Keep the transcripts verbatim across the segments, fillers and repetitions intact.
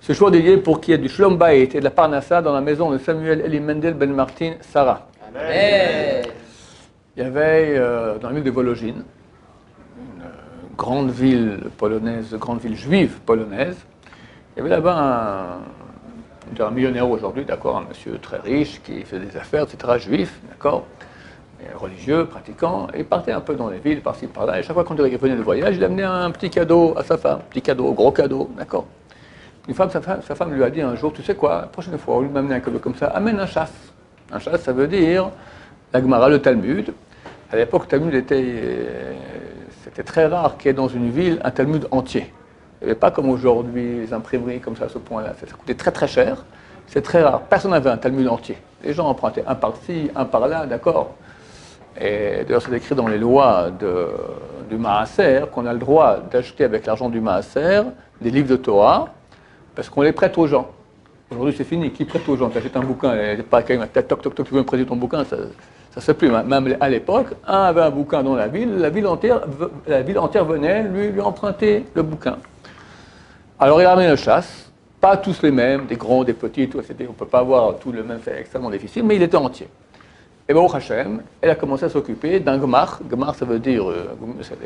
Ce choix dédié pour qu'il y ait du Shlom Bayit et de la Parnassa dans la maison de Samuel Eli Mendel Ben Martin Sarah. Amen. Il y avait euh, dans la ville de Vologine, une euh, grande ville polonaise, grande ville juive polonaise. Il y avait là-bas un, un millionnaire aujourd'hui, d'accord, un monsieur très riche qui faisait des affaires, et cetera, juif, d'accord, religieux, pratiquant, et il partait un peu dans les villes, par-ci, par-là. Et chaque fois quand il revenait de voyage, il amenait un petit cadeau à sa femme, petit cadeau, gros cadeau, d'accord. Une femme, sa femme, sa femme lui a dit un jour, tu sais quoi, la prochaine fois, au lieu de m'amener un cadeau comme ça, amène un chasse. Un chasse, ça veut dire la Gemara, le Talmud. À l'époque, le Talmud était, c'était très rare qu'il y ait dans une ville un Talmud entier. Il n'y avait pas comme aujourd'hui les imprimeries comme ça à ce point-là. Ça coûtait très très cher. C'est très rare. Personne n'avait un Talmud entier. Les gens empruntaient un par-ci, un par-là, d'accord. Et d'ailleurs, c'est écrit dans les lois de, du Maaser qu'on a le droit d'acheter avec l'argent du Maaser des livres de Torah parce qu'on les prête aux gens. Aujourd'hui, c'est fini. Qui prête aux gens? Tu achètes un bouquin, et pas quelqu'un, toc, toc, toc, tu veux me prêter ton bouquin, ça ne se fait plus. Même à l'époque, un avait un bouquin dans la ville, la ville entière, la ville entière venait lui, lui emprunter le bouquin. Alors, il a ramené le chasse, pas tous les mêmes, des grands, des petits, tout, on ne peut pas avoir tout le même, c'est extrêmement difficile, mais il était entier. Et Baruch Hashem, elle a commencé à s'occuper d'un gemar. Gemar, ça veut dire, euh, c'est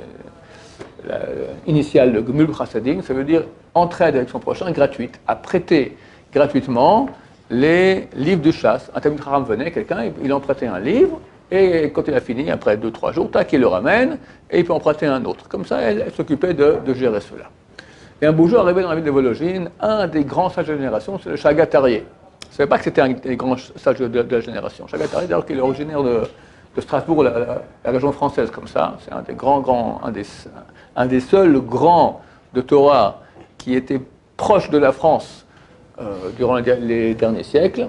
l'initiale de Gmul Chassadim, ça veut dire entraide avec son prochain, gratuite, à prêter gratuitement les livres de chasse. Un Talmid Chacham venait, quelqu'un, il empruntait un livre, et quand il a fini, après deux, trois jours, tac, il le ramène, et il peut emprunter un autre. Comme ça, elle, elle s'occupait de, de gérer cela. Et un beau jour, arrivé dans la ville de Vologine, un des grands sages de la génération, c'est le Chagat Aryeh. Je ne savais pas que c'était un des grands sages de, de, de la génération. Chagat Aryeh, d'ailleurs, qui est originaire de, de Strasbourg, la, la, la région française, comme ça. C'est un des grands, grands, un des, un des seuls grands de Torah qui était proche de la France euh, durant les, les derniers siècles.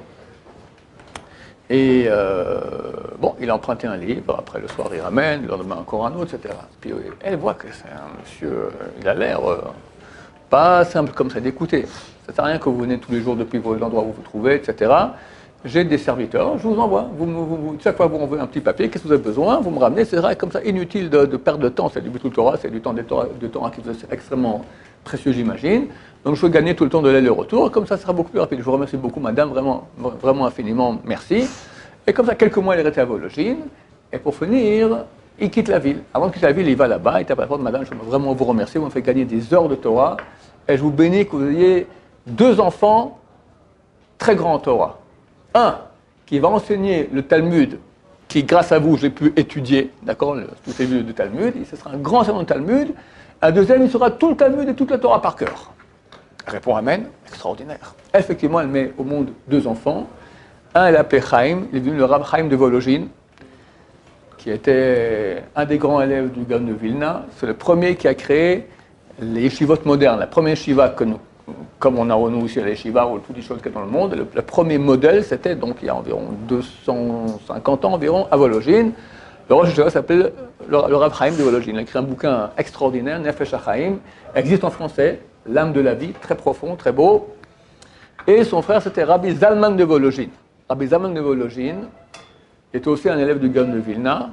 Et euh, bon, il a emprunté un livre, après le soir il ramène, le lendemain encore un autre, et cetera. Puis elle voit que c'est un monsieur, il a l'air euh, pas simple comme ça d'écouter. Ça ne sert à rien que vous venez tous les jours depuis l'endroit où vous vous trouvez, et cetera. J'ai des serviteurs, je vous envoie. Vous, vous, vous, chaque fois que vous envoyez un petit papier, qu'est-ce que vous avez besoin, vous me ramenez, et cetera. Comme ça, inutile de, de perdre de temps. C'est du Bitul Torah, c'est du temps de Torah, de Torah qui est extrêmement précieux, j'imagine. Donc, je veux gagner tout le temps de l'aller-retour. Comme ça, ça sera beaucoup plus rapide. Je vous remercie beaucoup, madame, vraiment, vraiment infiniment, merci. Et comme ça, quelques mois, il est resté à Vologine. Et pour finir, il quitte la ville. Avant de quitter la ville, il va là-bas. Il tape à la porte, madame, je veux vraiment vous remercier. Vous me faites gagner des heures de Torah. Et je vous bénis que vous ayez deux enfants très grands en Torah. Un qui va enseigner le Talmud, qui, grâce à vous, j'ai pu étudier, d'accord, tous ces livres de Talmud. Et ce sera un grand enseignant de Talmud. Un deuxième, il sera tout le Talmud et toute la Torah par cœur. Répond Amen, extraordinaire. Effectivement, elle met au monde deux enfants. Un, elle l'appelait Chaim, il est devenu le Rav Chaim de Vologine, qui était un des grands élèves du Gaon de Vilna. C'est le premier qui a créé les yeshivot modernes, la première yeshiva que nous, comme on a nous aussi à la yeshiva ou toutes les choses qu'il y a dans le monde. Le, le premier modèle, c'était donc il y a environ deux cent cinquante ans environ à Vologine. Le Rosh Yeshiva s'appelle le, le Rav Chaim de Vologine. Il a écrit un bouquin extraordinaire, Nefesh HaChaim, existe en français, L'âme de la vie, très profond, très beau. Et son frère, c'était Rabbi Zalman de Vologine. Rabbi Zalman de Vologine était aussi un élève du Gaon de Vilna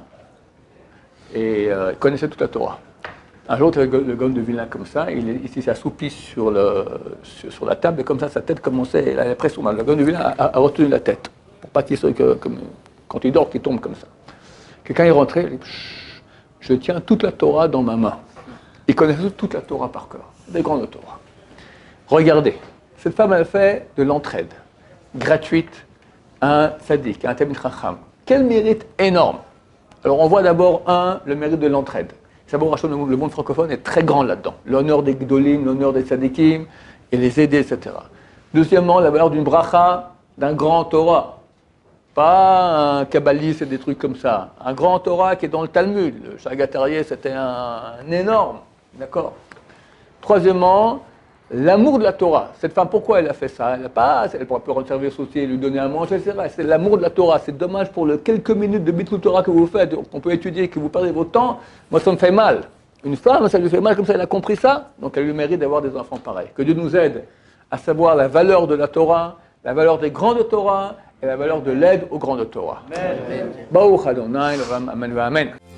et euh, il connaissait toute la Torah. Un jour, il avait le Gaon de Vilna comme ça, il, il s'est assoupi sur, le, sur, sur la table et comme ça, sa tête commençait, il avait pression. Le Gaon de Vilna a, a retenu la tête pour pas qu'il soit que, comme, quand il dort, qu'il tombe comme ça. Quelqu'un est rentré, il dit, je tiens toute la Torah dans ma main. Il connaissait toute la Torah par cœur, des grandes Torah. Regardez, cette femme a fait de l'entraide gratuite à un sadique, à un Talmid Chacham. Quel mérite énorme! Alors on voit d'abord, un, le mérite de l'entraide. D'abord, le monde francophone est très grand là-dedans. L'honneur des Gdolim, l'honneur des Sadikim, et les aider, et cetera. Deuxièmement, la valeur d'une bracha, d'un grand Torah. Pas un kabbaliste et des trucs comme ça. Un grand Torah qui est dans le Talmud. Le Chagat Aryeh, c'était un, un énorme. D'accord. Troisièmement, l'amour de la Torah. Cette femme, pourquoi elle a fait ça? Elle n'a pas, elle pourrait plus rendre service aussi, lui donner à manger, et cetera. C'est l'amour de la Torah. C'est dommage pour les quelques minutes de Bitul Torah que vous faites, qu'on peut étudier, que vous perdez votre temps. Moi, ça me fait mal. Une femme, ça lui fait mal comme ça, elle a compris ça. Donc, elle lui mérite d'avoir des enfants pareils. Que Dieu nous aide à savoir la valeur de la Torah, la valeur des grandes Torah et la valeur de l'aide aux grandes Torah. Amen. Baruch Adonai, Amen, Amen.